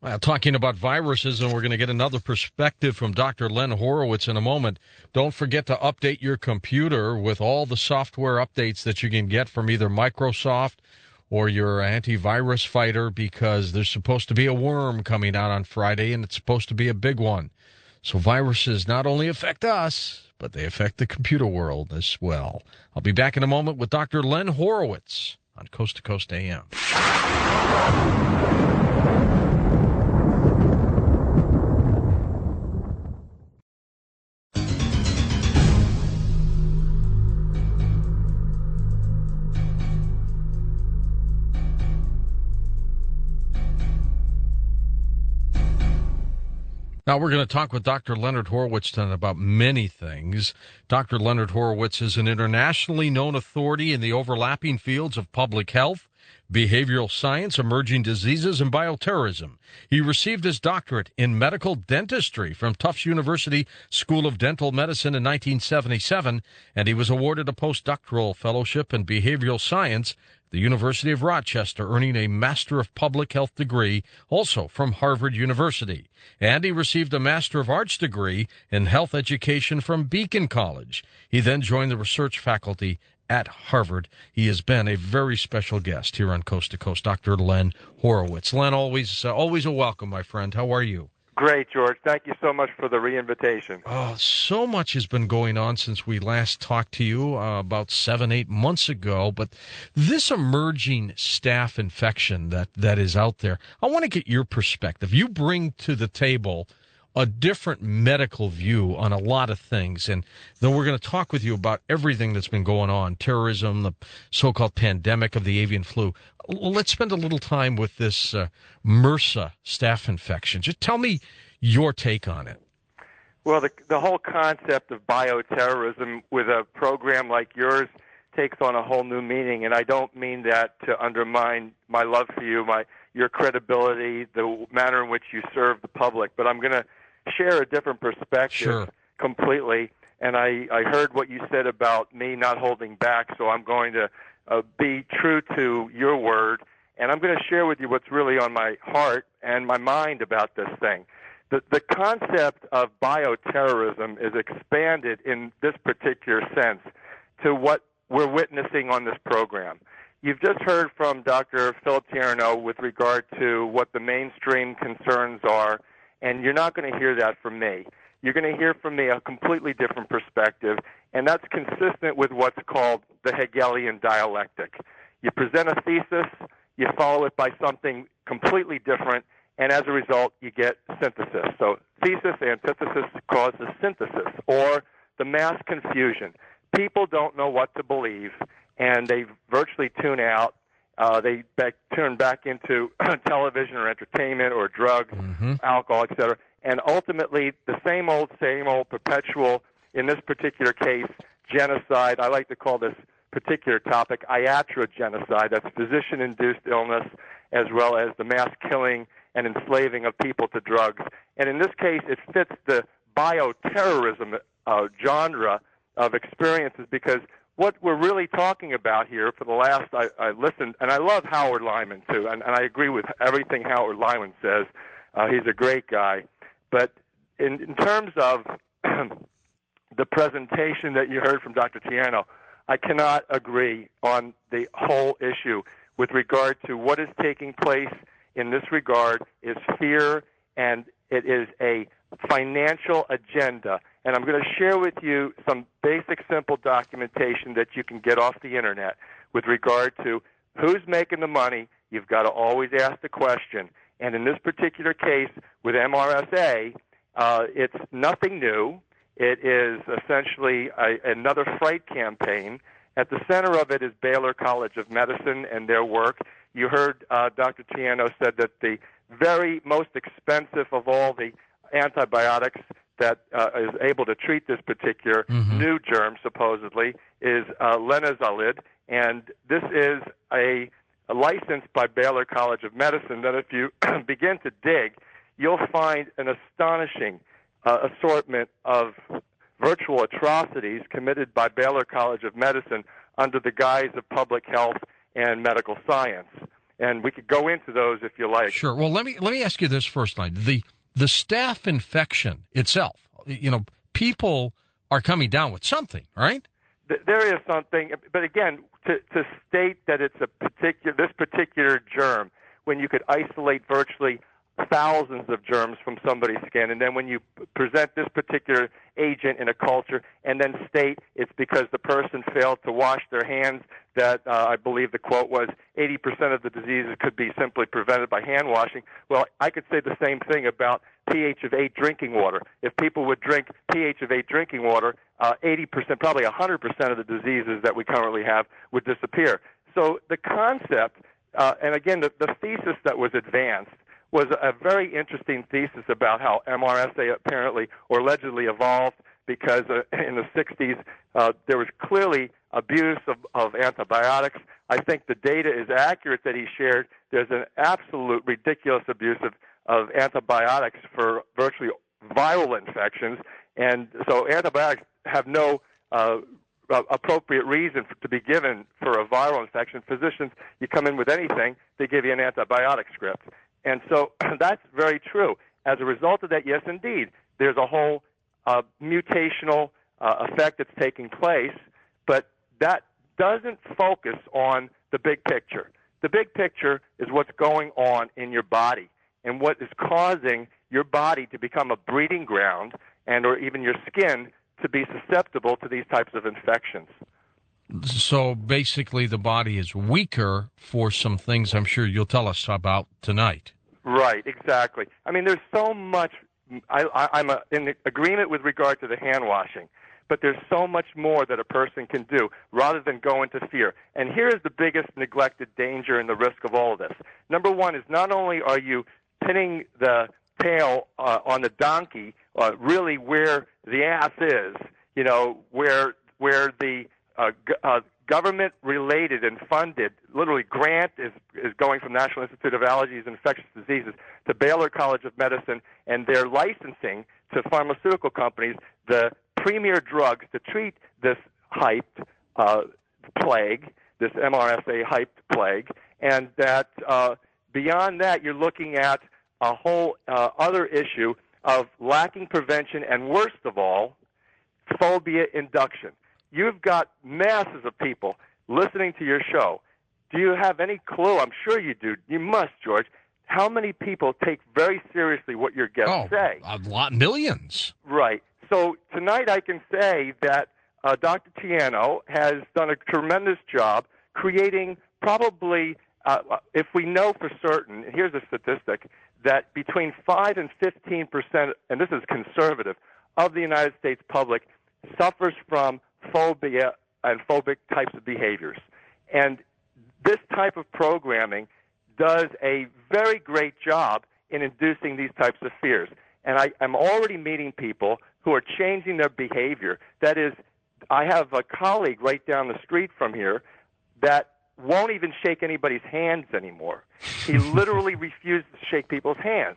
Talking about viruses, and we're going to get another perspective from Dr. Len Horowitz in a moment. Don't forget to update your computer with all the software updates that you can get from either Microsoft or your antivirus fighter, because there's supposed to be a worm coming out on Friday, and it's supposed to be a big one. So viruses not only affect us, but they affect the computer world as well. I'll be back in a moment with Dr. Len Horowitz on Coast to Coast AM. Now, we're going to talk with Dr. Leonard Horowitz tonight about many things. Dr. Leonard Horowitz is an internationally known authority in the overlapping fields of public health, behavioral science, emerging diseases, and bioterrorism. He received his doctorate in medical dentistry from Tufts University School of Dental Medicine in 1977, and he was awarded a postdoctoral fellowship in behavioral science the University of Rochester, earning a Master of Public Health degree, also from Harvard University. And he received a Master of Arts degree in Health Education from Beacon College. He then joined the research faculty at Harvard. He has been a very special guest here on Coast to Coast, Dr. Len Horowitz. Len, always a welcome, my friend. How are you? Great, George. Thank you so much for the reinvitation. Oh, so much has been going on since we last talked to you about 7-8 months ago. But this emerging staph infection that is out there, I want to get your perspective. You bring to the table a different medical view on a lot of things. And then we're going to talk with you about everything that's been going on, terrorism, the so-called pandemic of the avian flu. Let's spend a little time with this MRSA staph infection. Just tell me your take on it. Well, the whole concept of bioterrorism with a program like yours takes on a whole new meaning, and I don't mean that to undermine my love for you, your credibility, the manner in which you serve the public, but I'm going to share a different perspective completely. And I heard what you said about me not holding back, so I'm going to be true to your word, and I'm going to share with you what's really on my heart and my mind about this thing. The concept of bioterrorism is expanded in this particular sense to what we're witnessing on this program. You've just heard from Dr. Philip Tierno with regard to what the mainstream concerns are, and you're not going to hear that from me. You're going to hear from me a completely different perspective, and that's consistent with what's called the Hegelian dialectic. You present a thesis, you follow it by something completely different, and as a result, you get synthesis. So thesis, antithesis causes synthesis, or the mass confusion. People don't know what to believe, and they virtually tune out. They turn back into television or entertainment or drugs, alcohol, etc. And ultimately, the same old, perpetual, in this particular case, genocide. I like to call this particular topic iatrogenocide. That's physician-induced illness, as well as the mass killing and enslaving of people to drugs. And in this case, it fits the bioterrorism genre of experiences, because what we're really talking about here for the last, I listened, and I love Howard Lyman too, and I agree with everything Howard Lyman says. He's a great guy. But in terms of the presentation that you heard from Dr. Tierno, I cannot agree on the whole issue with regard to what is taking place in this regard is fear, and it is a financial agenda. And I'm going to share with you some basic, simple documentation that you can get off the Internet with regard to who's making the money. You've got to always ask the question. And in this particular case with MRSA, it's nothing new. It is essentially another fright campaign. At the center of it is Baylor College of Medicine and their work. You heard Dr. Tierno said that the very most expensive of all the antibiotics that is able to treat this particular new germ, supposedly, is linezolid. And this is a licensed by Baylor College of Medicine that if you begin to dig, you'll find an astonishing assortment of virtual atrocities committed by Baylor College of Medicine under the guise of public health and medical science. And we could go into those if you like. Sure. Well, let me ask you this first, line. The staph infection itself. People are coming down with something, right? There is something, but again, to state that it's this particular germ, when you could isolate virtually thousands of germs from somebody's skin, and then when you present this particular agent in a culture and then state it's because the person failed to wash their hands, that I believe the quote was 80% of the diseases could be simply prevented by hand washing. Well, I could say the same thing about pH of 8 drinking water. If people would drink pH of 8 drinking water, 80%, probably 100% of the diseases that we currently have would disappear. So the concept, and again, the thesis that was advanced was a very interesting thesis about how MRSA apparently or allegedly evolved, because in the 60s there was clearly abuse of antibiotics. I think the data is accurate that he shared. There's an absolute ridiculous abuse of antibiotics for virtually viral infections, and so antibiotics have no appropriate reason to be given for a viral infection. Physicians, you come in with anything, they give you an antibiotic script. And so that's very true. As a result of that, yes, indeed, there's a whole mutational effect that's taking place, but that doesn't focus on the big picture. The big picture is what's going on in your body and what is causing your body to become a breeding ground and or even your skin to be susceptible to these types of infections. So basically the body is weaker for some things I'm sure you'll tell us about tonight. Right, exactly. I mean, there's so much. I'm in agreement with regard to the hand washing, but there's so much more that a person can do rather than go into fear. And here is the biggest neglected danger and the risk of all of this. Number one is not only are you pinning the tail on the donkey, really where the ass is, where the government-related and funded, literally grant is going from National Institute of Allergies and Infectious Diseases to Baylor College of Medicine, and they're licensing to pharmaceutical companies the premier drugs to treat this hyped plague, this MRSA hyped plague, and that beyond that, you're looking at a whole other issue of lacking prevention and, worst of all, phobia induction. You've got masses of people listening to your show. Do you have any clue? I'm sure you do. You must, George. How many people take very seriously what your guests say? A lot, millions. Right. So tonight I can say that Dr. Tiano has done a tremendous job creating probably, if we know for certain, here's a statistic, that between 5 and 15%, and this is conservative, of the United States public suffers from phobia and phobic types of behaviors. And this type of programming does a very great job in inducing these types of fears. And I'm already meeting people who are changing their behavior. That is, I have a colleague right down the street from here that won't even shake anybody's hands anymore. He literally refuses to shake people's hands.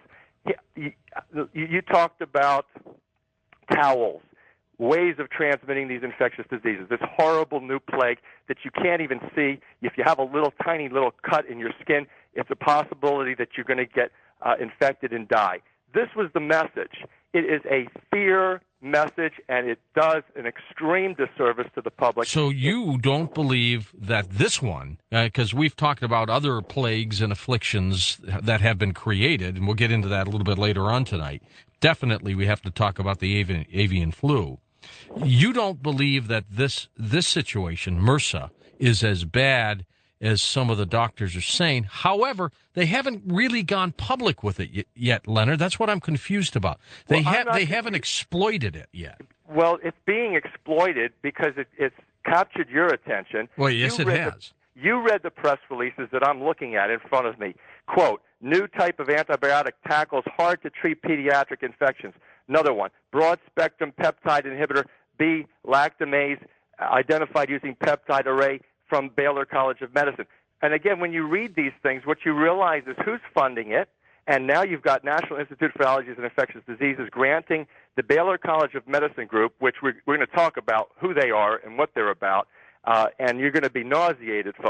You talked about towels, ways of transmitting these infectious diseases, this horrible new plague that you can't even see. If you have a tiny little cut in your skin, it's a possibility that you're going to get infected and die. This was the message. It is a fear message, and it does an extreme disservice to the public. So you don't believe that this one, because we've talked about other plagues and afflictions that have been created, and we'll get into that a little bit later on tonight. Definitely we have to talk about the avian flu. You don't believe that this situation, MRSA, is as bad as some of the doctors are saying. However, they haven't really gone public with it yet, Leonard. That's what I'm confused about. They haven't exploited it yet. Well, it's being exploited because it's captured your attention. Well, yes, it has. You read the press releases that I'm looking at in front of me. Quote, new type of antibiotic tackles hard-to-treat pediatric infections. Another one, broad-spectrum peptide inhibitor B lactamase identified using peptide array from Baylor College of Medicine. And again, when you read these things, what you realize is who's funding it, and now you've got National Institute for Allergies and Infectious Diseases granting the Baylor College of Medicine group, which we're going to talk about who they are and what they're about, and you're going to be nauseated, folks,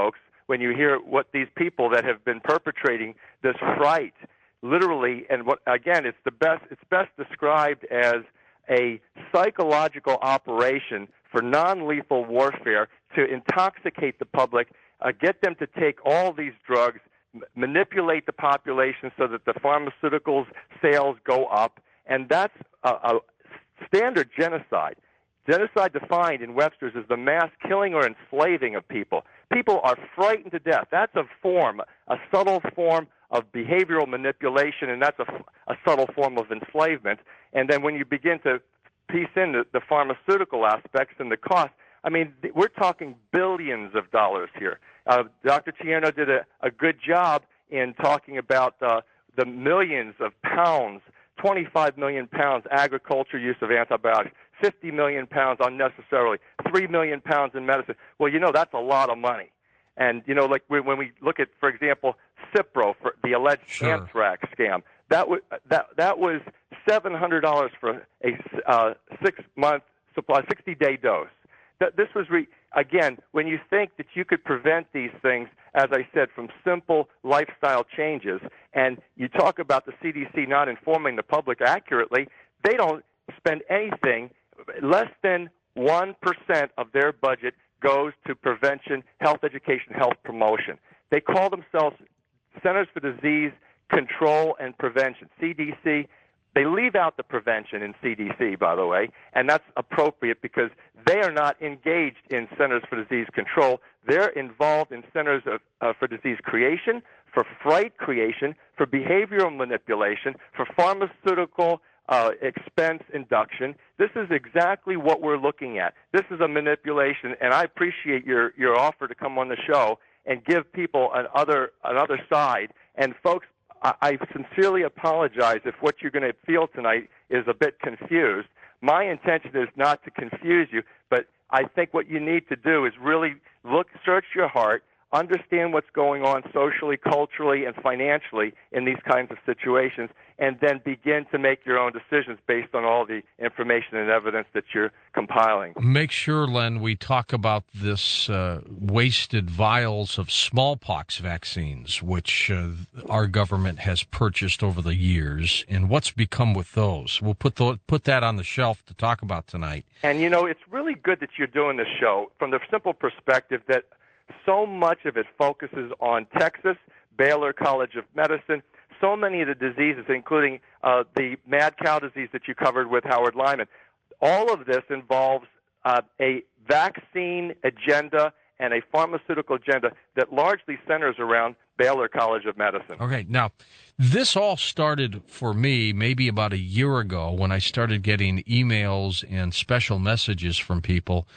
when you hear what these people that have been perpetrating this fright, literally, and what again, it's best described as a psychological operation for non-lethal warfare to intoxicate the public, get them to take all these drugs, manipulate the population so that the pharmaceuticals sales go up, and that's a standard genocide. Genocide defined in Webster's is the mass killing or enslaving of people. People are frightened to death. That's a subtle form of behavioral manipulation, and that's a subtle form of enslavement. And then when you begin to piece in the pharmaceutical aspects and the cost, I mean, we're talking billions of dollars here. Dr. Tierno did a good job in talking about the millions of pounds, 25 million pounds agriculture use of antibiotics, 50 million pounds unnecessarily, 3 million pounds in medicine. Well, that's a lot of money. And, like when we look at, for example, Cipro, for the alleged anthrax scam, that was $700 for a 6-month supply, 60-day dose. This was, again, when you think that you could prevent these things, as I said, from simple lifestyle changes, and you talk about the CDC not informing the public accurately, they don't spend anything. Less than 1% of their budget goes to prevention, health education, health promotion. They call themselves Centers for Disease Control and Prevention, CDC. They leave out the prevention in CDC, by the way, and that's appropriate because they are not engaged in Centers for Disease Control. They're involved in Centers for Disease Creation, for fright creation, for behavioral manipulation, for pharmaceutical expense induction. This is exactly what we're looking at. This is a manipulation, and I appreciate your offer to come on the show and give people another side. And folks, I sincerely apologize if what you're going to feel tonight is a bit confused. My intention is not to confuse you, but I think what you need to do is really search your heart, understand what's going on socially, culturally, and financially in these kinds of situations, and then begin to make your own decisions based on all the information and evidence that you're compiling. Make sure, Len, we talk about this wasted vials of smallpox vaccines, which our government has purchased over the years, and what's become with those. We'll put that on the shelf to talk about tonight. And, it's really good that you're doing this show from the simple perspective that so much of it focuses on Texas, Baylor College of Medicine, so many of the diseases, including the mad cow disease that you covered with Howard Lyman. All of this involves a vaccine agenda and a pharmaceutical agenda that largely centers around Baylor College of Medicine. Okay, now, this all started for me maybe about a year ago when I started getting emails and special messages from people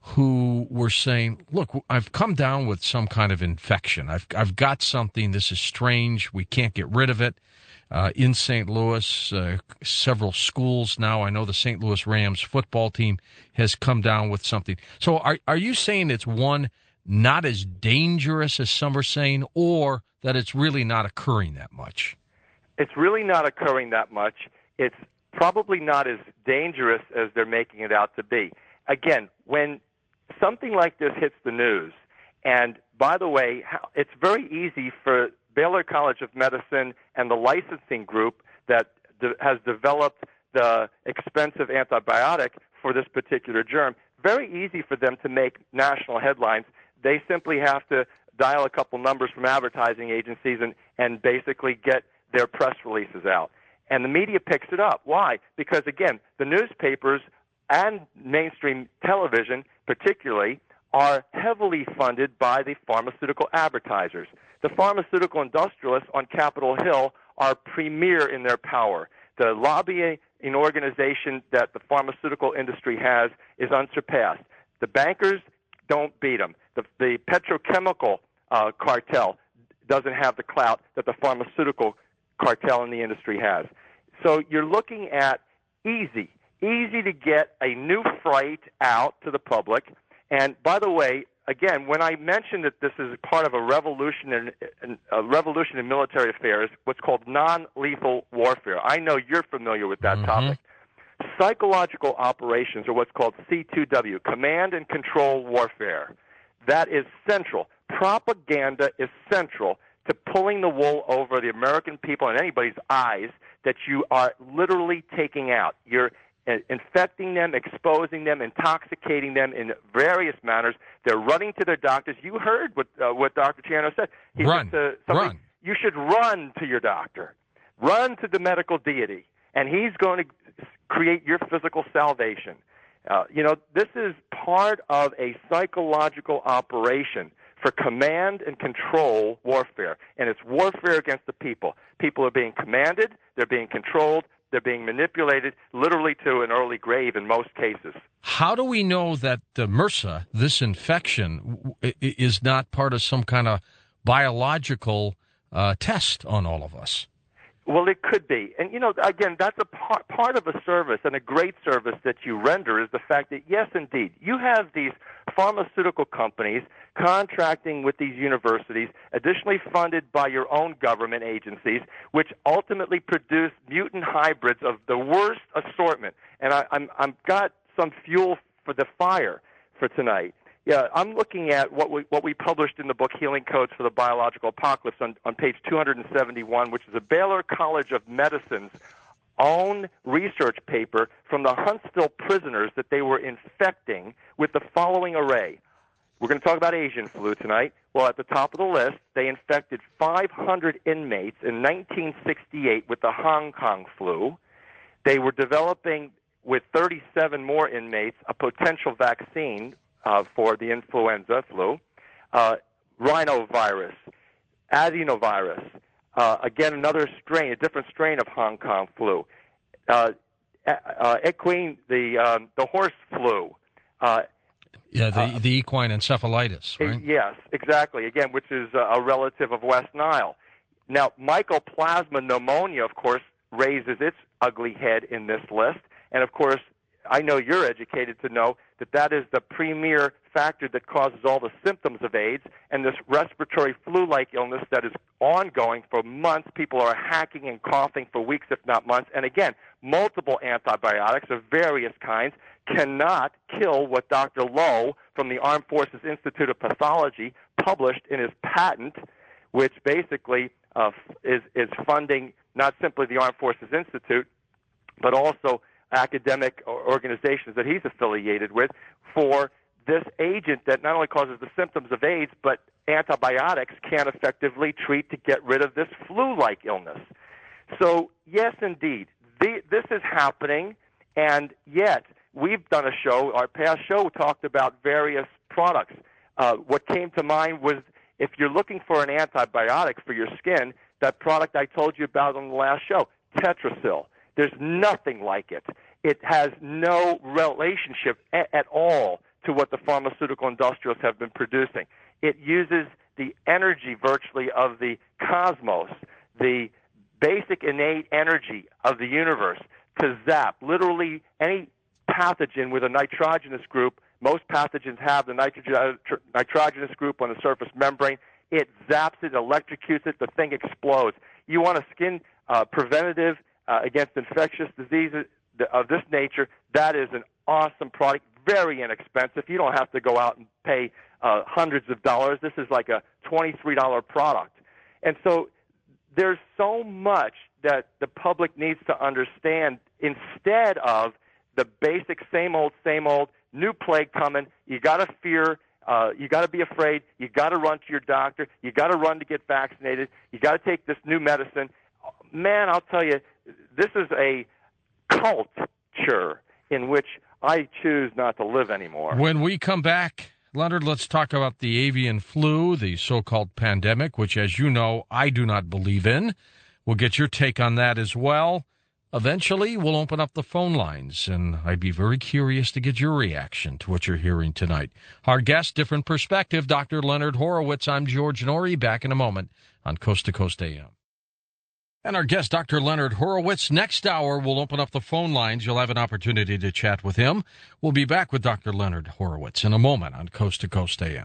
who were saying, look, I've come down with some kind of infection. I've got something. This is strange. We can't get rid of it. In St. Louis, several schools now. I know the St. Louis Rams football team has come down with something. So are you saying it's not as dangerous as some are saying, or that it's really not occurring that much? It's really not occurring that much. It's probably not as dangerous as they're making it out to be. Again, when something like this hits the news, and by the way, it's very easy for Baylor College of Medicine and the licensing group that has developed the expensive antibiotic for this particular germ, very easy for them to make national headlines. They simply have to dial a couple numbers from advertising agencies and basically get their press releases out. And the media picks it up. Why? Because, again, the newspapers and mainstream television particularly are heavily funded by the pharmaceutical advertisers. The pharmaceutical industrialists on Capitol Hill are premier in their power. The lobbying organization that the pharmaceutical industry has is unsurpassed. The bankers don't beat them. The petrochemical cartel doesn't have the clout that the pharmaceutical cartel in the industry has. So you're looking at easy to get a new fright out to the public. And by the way, again, when I mentioned that this is part of a revolution in military affairs, what's called non-lethal warfare, I know you're familiar with that topic. Psychological operations are what's called C2W, command and control warfare. That is central. propaganda is central to pulling the wool over the American people and anybody's eyes that you are literally taking out. You're infecting them, exposing them, intoxicating them in various manners. They're running to their doctors. You heard what Dr. Ciano said. He Run. said to somebody, Run. you should run to your doctor. Run to the medical deity, and he's going to create your physical salvation. This is part of a psychological operation for command and control warfare, and it's warfare against the people. People are being commanded, they're being controlled, they're being manipulated, literally to an early grave in most cases. How do we know that MRSA, this infection, is not part of some kind of biological test on all of us? Well, it could be. And, again, that's a part of a service, and a great service that you render is the fact that, yes, indeed, you have these pharmaceutical companies contracting with these universities, additionally funded by your own government agencies, which ultimately produce mutant hybrids of the worst assortment. And I've got some fuel for the fire for tonight. Yeah, I'm looking at what we published in the book Healing Codes for the Biological Apocalypse on page 271, which is a Baylor College of Medicine's own research paper from the Huntsville prisoners that they were infecting with the following array. We're going to talk about Asian flu tonight. Well, at the top of the list, they infected 500 inmates in 1968 with the Hong Kong flu. They were developing, with 37 more inmates, a potential vaccine for the influenza flu, rhinovirus, adenovirus, again, another strain, a different strain of Hong Kong flu, equine, the horse flu. The equine encephalitis, right? Yes, exactly, again, which is a relative of West Nile. Now, mycoplasma pneumonia, of course, raises its ugly head in this list, and of course, I know you're educated to know that that is the premier factor that causes all the symptoms of AIDS, and this respiratory flu-like illness that is ongoing for months. People are hacking and coughing for weeks, if not months. And again, multiple antibiotics of various kinds cannot kill what Dr. Lowe from the Armed Forces Institute of Pathology published in his patent, which basically is funding not simply the Armed Forces Institute, but also academic organizations that he's affiliated with for this agent that not only causes the symptoms of AIDS, but antibiotics can't effectively treat to get rid of this flu-like illness. So, yes, indeed, this is happening, and yet we've done a show, our past show talked about various products. What came to mind was if you're looking for an antibiotic for your skin, that product I told you about on the last show, Tetrasil. There's nothing like it. It has no relationship at all to what the pharmaceutical industrials have been producing. It uses the energy virtually of the cosmos, the basic innate energy of the universe to zap literally any pathogen with a nitrogenous group. Most pathogens have the nitrogenous group on the surface membrane. It zaps it, electrocutes it, the thing explodes. You want a skin preventative against infectious diseases of this nature, that is an awesome product, very inexpensive. You don't have to go out and pay hundreds of dollars. This is like a $23 product. And so there's so much that the public needs to understand instead of the basic same old, new plague coming. You got to fear. You got to be afraid. You got to run to your doctor. You got to run to get vaccinated. You got to take this new medicine. Man, I'll tell you, this is a culture in which I choose not to live anymore. When we come back, Leonard, let's talk about the avian flu, the so-called pandemic, which, as you know, I do not believe in. We'll get your take on that as well. Eventually, we'll open up the phone lines, and I'd be very curious to get your reaction to what you're hearing tonight. Our guest, different perspective, Dr. Leonard Horowitz. I'm George Noory, back in a moment on Coast to Coast AM. And our guest, Dr. Leonard Horowitz. Next hour, we'll open up the phone lines. You'll have an opportunity to chat with him. We'll be back with Dr. Leonard Horowitz in a moment on Coast to Coast AM.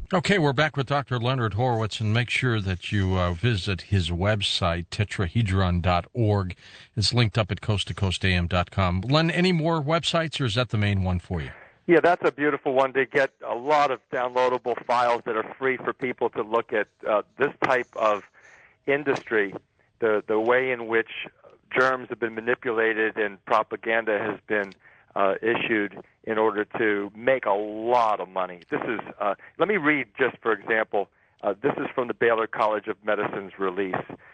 Okay, we're back with Dr. Leonard Horowitz, and make sure that you visit his website, tetrahedron.org. It's linked up at coasttocoastam.com. Len, any more websites, or is that the main one for you? Yeah, that's a beautiful one to get a lot of downloadable files that are free for people to look at this type of industry, the way in which germs have been manipulated and propaganda has been issued in order to make a lot of money. This is, let me read just for example, this is from the Baylor College of Medicine's release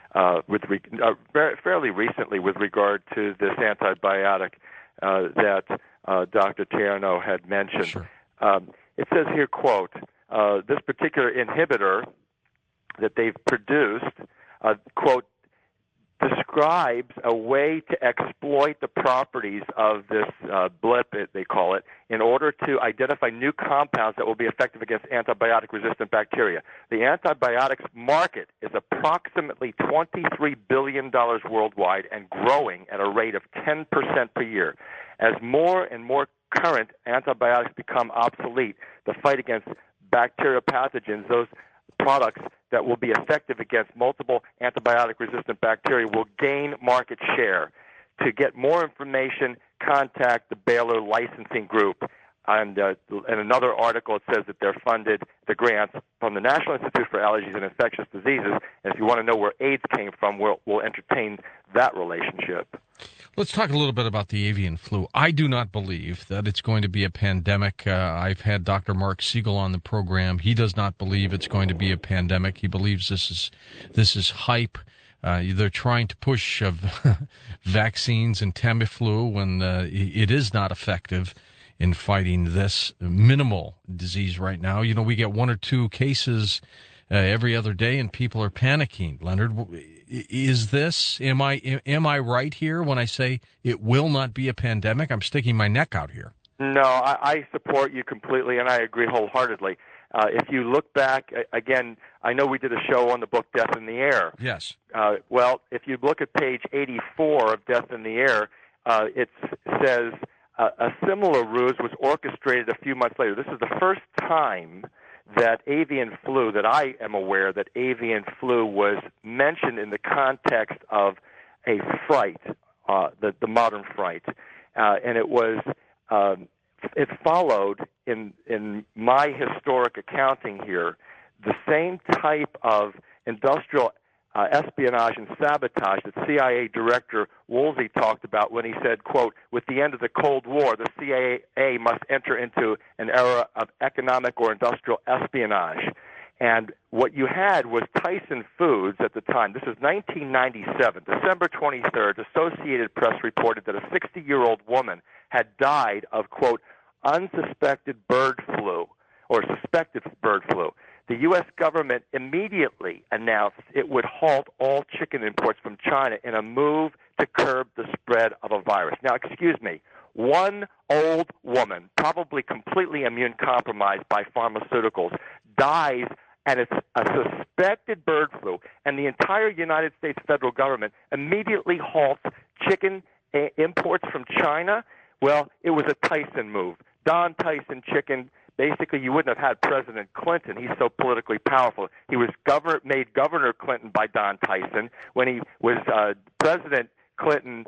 fairly recently with regard to this antibiotic that Dr. Tierno had mentioned. Sure. It says here, quote, this particular inhibitor that they've produced, quote, describes a way to exploit the properties of this blip, they call it, in order to identify new compounds that will be effective against antibiotic-resistant bacteria. The antibiotics market is approximately $23 billion worldwide and growing at a rate of 10% per year. As more and more current antibiotics become obsolete, the fight against bacterial pathogens, those products that will be effective against multiple antibiotic-resistant bacteria will gain market share. To get more information, contact the Baylor Licensing Group. And in another article, it says that they're funded, the grants, from the National Institute for Allergies and Infectious Diseases. And if you want to know where AIDS came from, we'll entertain that relationship. Let's talk a little bit about the avian flu. I do not believe that it's going to be a pandemic. I've had Dr. Mark Siegel on the program. He does not believe it's going to be a pandemic. He believes this is hype. They're trying to push vaccines and Tamiflu when it is not effective in fighting this minimal disease right now. You know, we get one or two cases every other day, and people are panicking. Leonard, is this, am I right here when I say it will not be a pandemic? I'm sticking my neck out here. No, I support you completely, and I agree wholeheartedly. If you look back, again, I know we did a show on the book Death in the Air. Yes. Well, if you look at page 84 of Death in the Air, it says a similar ruse was orchestrated a few months later. This is the first time that avian flu, that I am aware that avian flu was mentioned in the context of a fright, the modern fright, and it was it followed in my historic accounting here the same type of industrial espionage and sabotage that CIA Director Woolsey talked about when he said, quote, with the end of the Cold War, the CIA must enter into an era of economic or industrial espionage. And what you had was Tyson Foods at the time. This is 1997, December 23rd. Associated Press reported that a 60-year-old woman had died of, quote, unsuspected bird flu or suspected bird flu. The U.S. government immediately announced it would halt all chicken imports from China in a move to curb the spread of a virus. Now, excuse me, one old woman, probably completely immune compromised by pharmaceuticals, dies, and it's a suspected bird flu, and the entire United States federal government immediately halts chicken imports from China. Well, it was a Tyson move. Don Tyson chicken. Basically, you wouldn't have had President Clinton. He's so politically powerful. He was made Governor Clinton by Don Tyson. When he was President Clinton,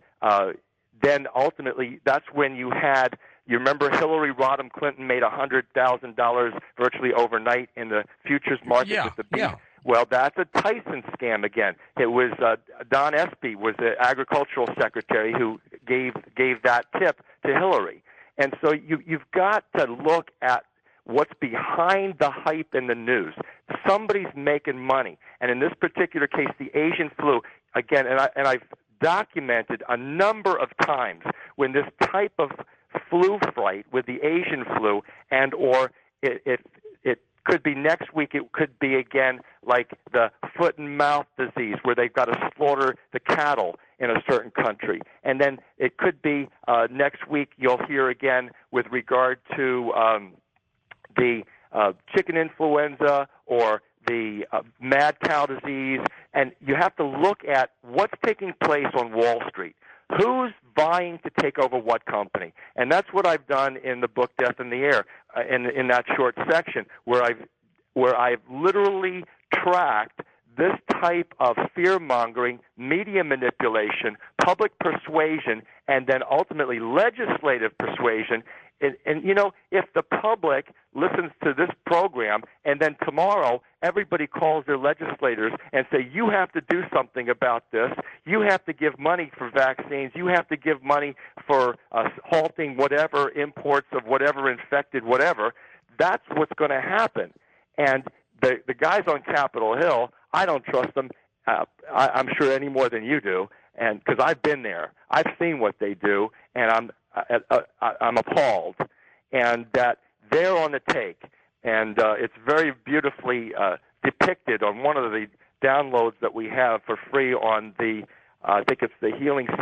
then ultimately that's when you had, you remember Hillary Rodham Clinton made $100,000 virtually overnight in the futures market with the beef. Yeah. Well, that's a Tyson scam again. It was Don Espy was the agricultural secretary who gave that tip to Hillary. And so you've got to look at what's behind the hype in the news. Somebody's making money. And in this particular case, the Asian flu, again, and I've documented a number of times when this type of flu fright with the Asian flu and or it could be next week, it could be again like the foot and mouth disease where they've got to slaughter the cattle in a certain country. And then it could be next week you'll hear again with regard to the chicken influenza or the mad cow disease. And you have to look at what's taking place on Wall Street. Who's vying to take over what company? And that's what I've done in the book Death in the Air, in that short section, where I've where I've literally tracked this type of fear-mongering, media manipulation, public persuasion, and then ultimately legislative persuasion. And you know, if the public listens to this program and then tomorrow everybody calls their legislators and say, you have to do something about this, you have to give money for vaccines, you have to give money for halting whatever imports of whatever infected whatever, that's what's going to happen. And the guys on Capitol Hill, I don't trust them. I'm sure any more than you do, and because I've been there, I've seen what they do, and I'm appalled, and that they're on the take, and it's very beautifully depicted on one of the downloads that we have for free on the I think it's the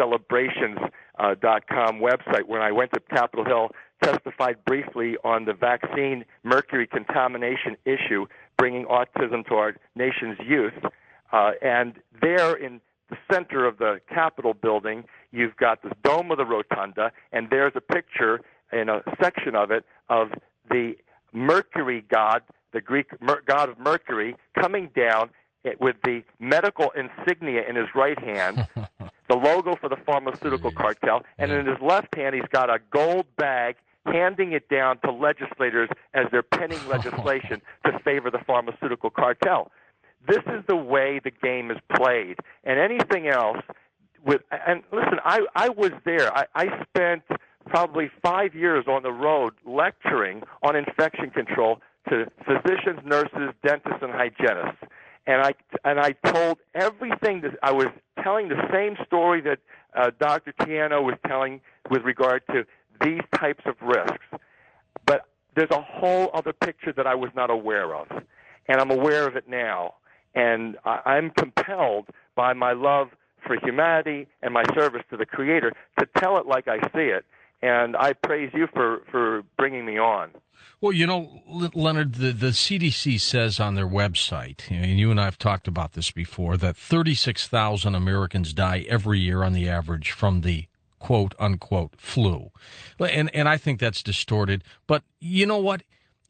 HealingCelebrations.com website. When I went to Capitol Hill, testified briefly on the vaccine mercury contamination issue, bringing autism to our nation's youth. And there in the center of the Capitol building, you've got the dome of the rotunda, and there's a picture in a section of it of the Mercury god, the Greek god of Mercury, coming down with the medical insignia in his right hand, the logo for the pharmaceutical cartel, and in his left hand he's got a gold bag handing it down to legislators as they're penning legislation to favor the pharmaceutical cartel. This is the way the game is played. And anything else, and listen, I was there. I spent probably 5 years on the road lecturing on infection control to physicians, nurses, dentists, and hygienists. And I told everything that I was telling the same story that Dr. Tiano was telling with regard to these types of risks. But there's a whole other picture that I was not aware of, and I'm aware of it now. And I'm compelled by my love for humanity and my service to the Creator to tell it like I see it. And I praise you for bringing me on. Well, you know, Leonard, the CDC says on their website, and you and I have talked about this before, that 36,000 Americans die every year on the average from the quote-unquote flu. And I think that's distorted. But you know what?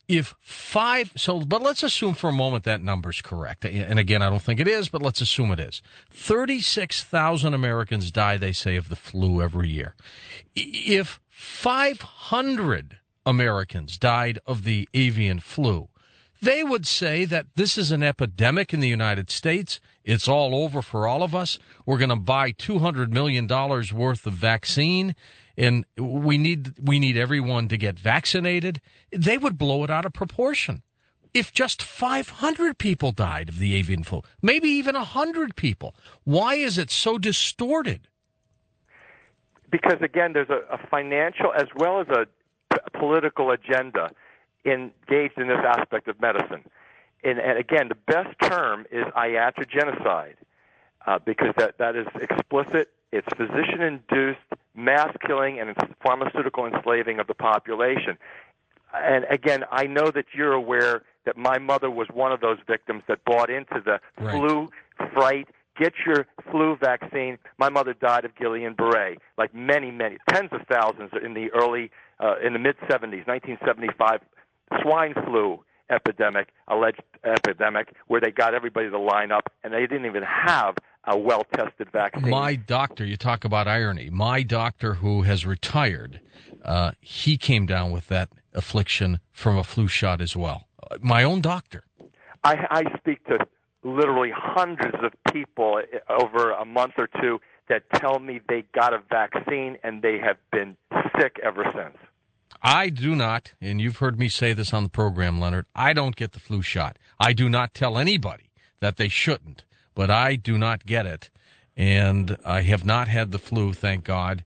But let's assume for a moment that number's correct. And again, I don't think it is, but let's assume it is. 36,000 Americans die, they say, of the flu every year. If 500 Americans died of the avian flu, they would say that this is an epidemic in the United States. It's all over for all of us. We're going to buy $200 million worth of vaccine, and we need everyone to get vaccinated. They would blow it out of proportion. If just 500 people died of the avian flu, maybe even 100 people, why is it so distorted? Because, again, there's a financial as well as a political agenda engaged in this aspect of medicine. And again, the best term is iatrogenocide because that is explicit. It's physician-induced mass killing and it's pharmaceutical enslaving of the population. And again, I know that you're aware that my mother was one of those victims that bought into the flu fright. Get your flu vaccine. My mother died of Guillain-Barré, like many, tens of thousands in the mid-'70s, 1975, swine flu alleged epidemic, where they got everybody to line up, and they didn't even have a well-tested vaccine. My doctor, you talk about irony, my doctor who has retired, he came down with that affliction from a flu shot as well. My own doctor. I speak to literally hundreds of people over a month or two that tell me they got a vaccine and they have been sick ever since. I do not, and you've heard me say this on the program, Leonard, I don't get the flu shot. I do not tell anybody that they shouldn't, but I do not get it. And I have not had the flu, thank God,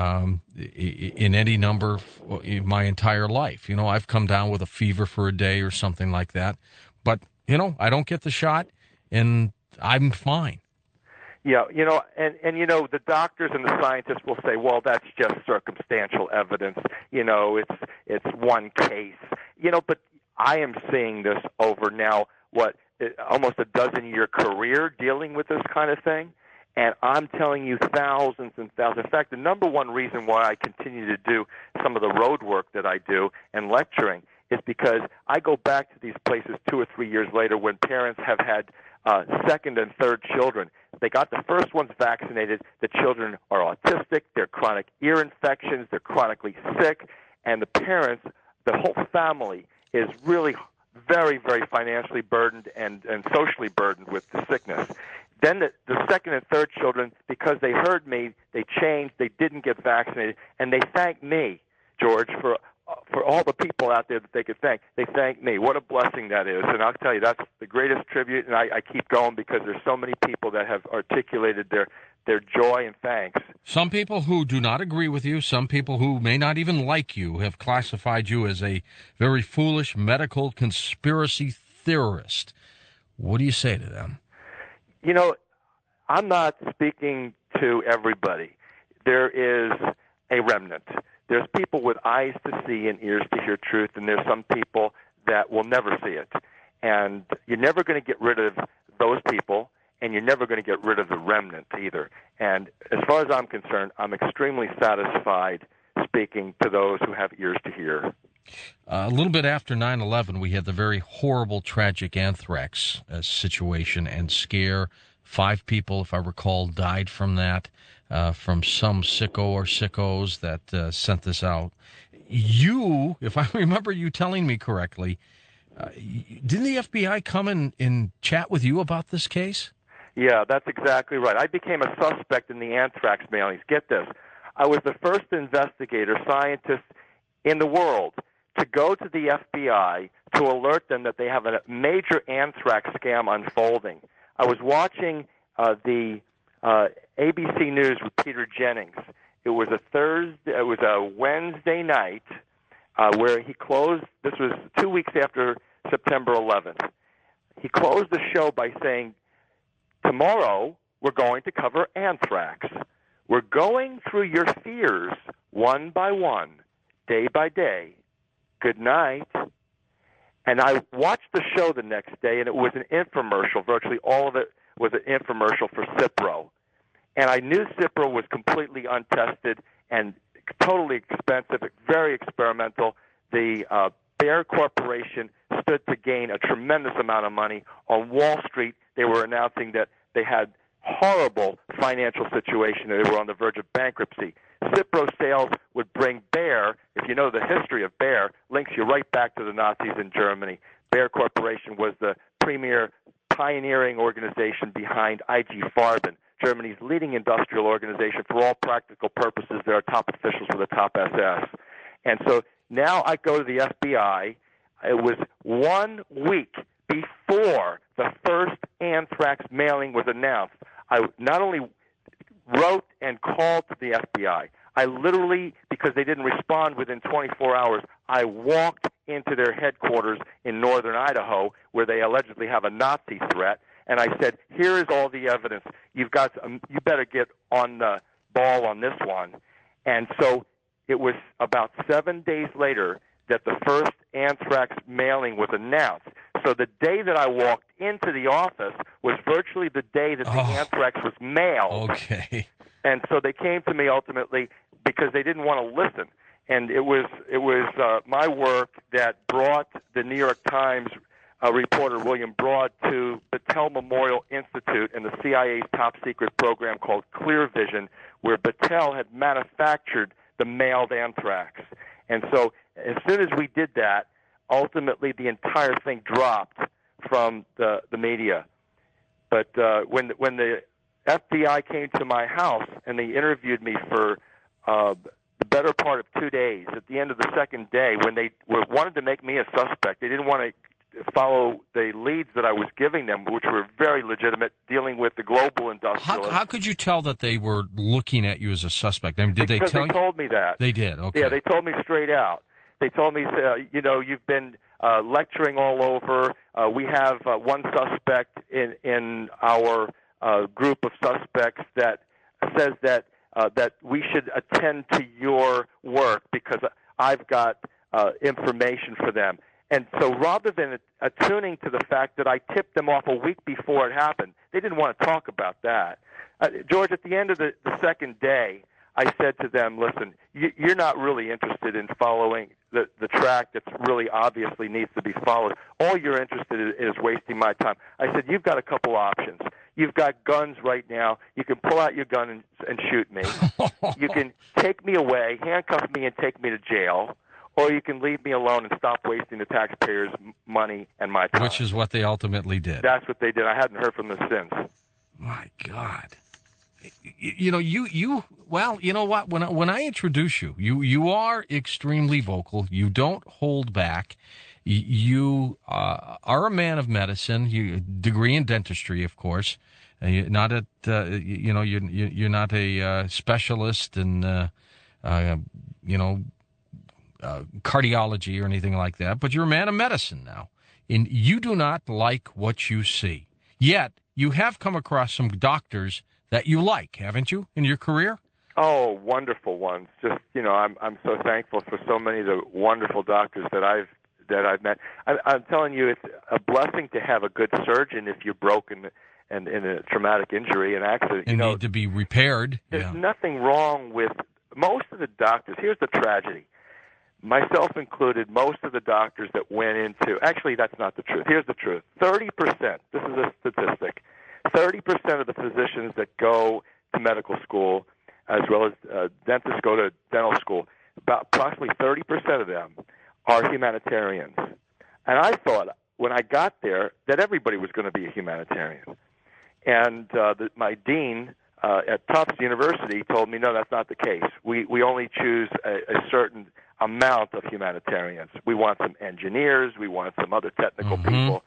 in any number in my entire life. You know, I've come down with a fever for a day or something like that. But, you know, I don't get the shot, and I'm fine. Yeah, you know, and you know, the doctors and the scientists will say, well, that's just circumstantial evidence. You know, it's one case. You know, but I am seeing this over now, almost a dozen-year career dealing with this kind of thing. And I'm telling you thousands and thousands. In fact, the number one reason why I continue to do some of the road work that I do and lecturing is because I go back to these places 2 or 3 years later when parents have had second and third children. They got the first ones vaccinated. The children are autistic. They're chronic ear infections. They're chronically sick. And the parents, the whole family, is really very, very financially burdened and socially burdened with the sickness. Then the second and third children, because they heard me, they changed, they didn't get vaccinated, and they thanked me, George, for all the people out there that they could thank. They thank me. What a blessing that is. And I'll tell you, that's the greatest tribute, and I keep going because there's so many people that have articulated their joy and thanks. Some people who do not agree with you, some people who may not even like you, have classified you as a very foolish medical conspiracy theorist. What do you say to them? You know, I'm not speaking to everybody. There is a remnant. There's people with eyes to see and ears to hear truth, and there's some people that will never see it. And you're never going to get rid of those people, and you're never going to get rid of the remnant either. And as far as I'm concerned, I'm extremely satisfied speaking to those who have ears to hear. A little bit after 9/11, we had the very horrible, tragic anthrax situation and scare. 5 people, if I recall, died from that, from some sicko or sickos that sent this out. You, if I remember you telling me correctly, didn't the FBI come and chat with you about this case? Yeah, that's exactly right. I became a suspect in the anthrax mailings. Get this. I was the first investigator, scientist in the world to go to the FBI to alert them that they have a major anthrax scam unfolding. I was watching the ABC News with Peter Jennings. It was a Wednesday night where he closed. This was 2 weeks after September 11th. He closed the show by saying, "Tomorrow we're going to cover anthrax. We're going through your fears one by one, day by day. Good night." And I watched the show the next day, and it was an infomercial. Virtually all of it was an infomercial for Cipro. And I knew Cipro was completely untested and totally expensive, very experimental. The Bayer Corporation stood to gain a tremendous amount of money. On Wall Street, they were announcing that they had horrible financial situation. They were on the verge of bankruptcy. Cipro sales would bring Bayer, if you know the history of Bayer, links you right back to the Nazis in Germany. Bayer Corporation was the premier pioneering organization behind IG Farben, Germany's leading industrial organization. For all practical purposes, there are top officials for the top SS. And so now I go to the FBI. It was 1 week before the first anthrax mailing was announced. I not only wrote and called to the FBI, I literally, because they didn't respond within 24 hours, I walked into their headquarters in northern Idaho where they allegedly have a Nazi threat, and I said, "Here is all the evidence. You better get on the ball on this one." And so it was about 7 days later that the first anthrax mailing was announced. So the day that I walked into the office was virtually the day that the anthrax was mailed. Okay. And so they came to me ultimately because they didn't want to listen. And it was my work that brought the New York Times reporter William Broad to Battelle Memorial Institute and the CIA's top secret program called Clear Vision, where Battelle had manufactured the mailed anthrax. And so as soon as we did that, ultimately the entire thing dropped from the media. But when the FBI came to my house and they interviewed me for the better part of 2 days, at the end of the second day, when they wanted to make me a suspect, they didn't want to follow the leads that I was giving them, which were very legitimate, dealing with the global industrialists. How could you tell that they were looking at you as a suspect? I mean, did because they tell you? They told me that. They did, okay. Yeah, they told me straight out. They told me, you've been lecturing all over. We have one suspect in our group of suspects that says that we should attend to your work because I've got information for them. And so rather than attuning to the fact that I tipped them off a week before it happened, they didn't want to talk about that. George, at the end of the second day, I said to them, "Listen, you're not really interested in following the track that's really obviously needs to be followed. All you're interested in is wasting my time. I said, you've got a couple options. You've got guns right now. You can pull out your gun and shoot me. You can take me away, handcuff me, and take me to jail. Or you can leave me alone and stop wasting the taxpayers' money and my time. Which is what they ultimately did. That's what they did. I hadn't heard from them since. My God. You know, well, you know what? When I introduce you, you are extremely vocal. You don't hold back. You are a man of medicine. You degree in dentistry, of course. You're not at you're not a specialist in cardiology or anything like that. But you're a man of medicine now, and you do not like what you see. Yet you have come across some doctors that you like, haven't you, in your career? Oh, wonderful ones. Just, I'm so thankful for so many of the wonderful doctors that I've met. I'm telling you, it's a blessing to have a good surgeon if you're broken and in a traumatic injury, an accident. And need to be repaired. There's nothing wrong with most of the doctors. Here's the tragedy. Myself included, most of the doctors that went into, actually that's not the truth. Here's the truth. 30%, this is a statistic, 30% of the physicians that go to medical school, as well as dentists go to dental school, about approximately 30% of them are humanitarians. And I thought when I got there that everybody was going to be a humanitarian. And my dean at Tufts University told me, no, that's not the case. We only choose a certain amount of humanitarians. We want some engineers. We want some other technical people,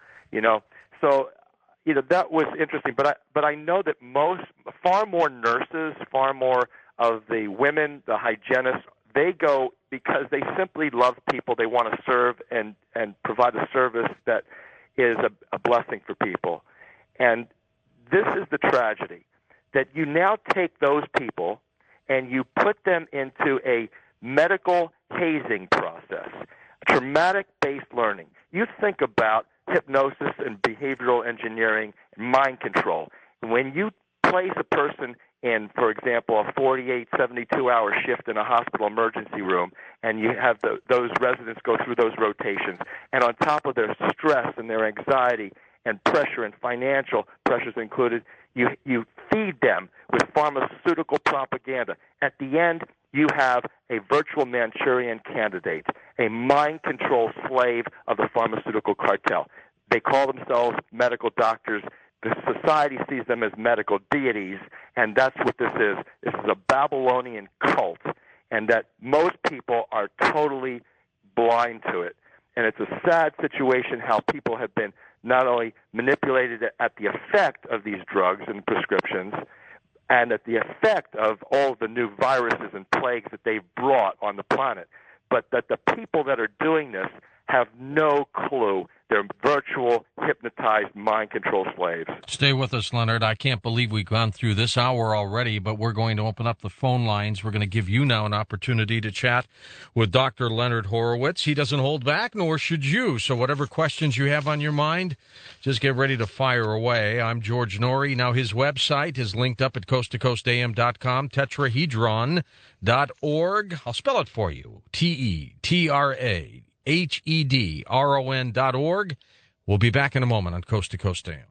So, that was interesting. But I know that far more nurses, far more of the women, the hygienists, they go because they simply love people. They want to serve and provide a service that is a blessing for people. And this is the tragedy, that you now take those people and you put them into a medical hazing process, traumatic-based learning. You think about hypnosis and behavioral engineering and mind control. When you place a person in, for example, a 48, 72-hour shift in a hospital emergency room, and you have those residents go through those rotations, and on top of their stress and their anxiety and pressure and financial pressures included, you feed them with pharmaceutical propaganda. At the end, you have a virtual Manchurian candidate, a mind control slave of the pharmaceutical cartel. They call themselves medical doctors. The society sees them as medical deities, and that's what this is. This is a Babylonian cult, and that most people are totally blind to it. And it's a sad situation how people have been not only manipulated at the effect of these drugs and prescriptions, and at the effect of all the new viruses and plagues that they've brought on the planet, but that the people that are doing this have no clue. They're virtual, hypnotized, mind control slaves. Stay with us, Leonard. I can't believe we've gone through this hour already, but we're going to open up the phone lines. We're going to give you now an opportunity to chat with Dr. Leonard Horowitz. He doesn't hold back, nor should you. So whatever questions you have on your mind, just get ready to fire away. I'm George Noory. Now his website is linked up at coasttocoastam.com, tetrahedron.org. I'll spell it for you. TETRAHEDRON.org. We'll be back in a moment on Coast to Coast AM.